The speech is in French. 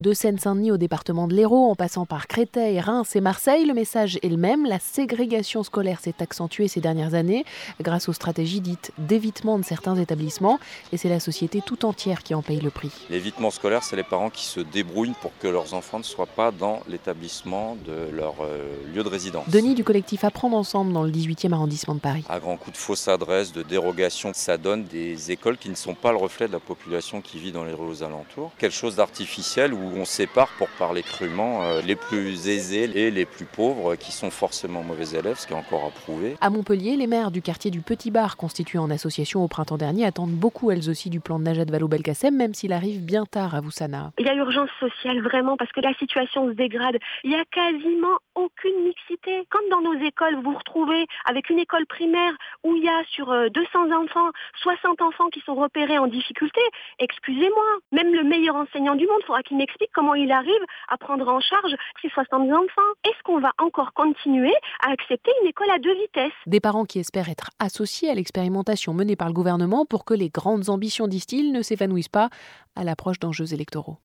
De Seine-Saint-Denis au département de l'Hérault, en passant par Créteil, Reims et Marseille, le message est le même. La ségrégation scolaire s'est accentuée ces dernières années grâce aux stratégies dites d'évitement de certains établissements. Et c'est la société tout entière qui en paye le prix. L'évitement scolaire, c'est les parents qui se débrouillent pour que leurs enfants ne soient pas dans l'établissement de leur lieu de résidence. Denis du collectif Apprendre Ensemble dans le 18e arrondissement de Paris. À grands coups de fausses adresses, de dérogations, ça donne des écoles qui ne sont pas le reflet de la population qui vit dans les rues aux alentours. Quelque chose d'artificiel où on sépare, pour parler crûment, les plus aisés et les plus pauvres qui sont forcément mauvais élèves, ce qui est encore à prouver. À Montpellier, les maires du quartier du Petit Bar, constitué en association au printemps dernier, attendent beaucoup elles aussi du plan de Najat Vallaud-Belkacem, même s'il arrive bien tard à Voussana. Il y a urgence sociale vraiment parce que la situation se dégrade. Il y a quasiment aucune mixité. Comme dans nos écoles, vous vous retrouvez avec une école primaire où il y a sur 200 enfants, 60 enfants qui sont repérés en difficulté. Excusez-moi, même le meilleur enseignant du monde, il faudra qu'il m'explique comment il arrive à prendre en charge ces 60 enfants. Est-ce qu'on va encore continuer à accepter une école à 2 vitesses ? Des parents qui espèrent être associés à l'expérimentation menée par le gouvernement pour que les grandes ambitions, disent-ils, ne s'évanouissent pas à l'approche d'enjeux électoraux.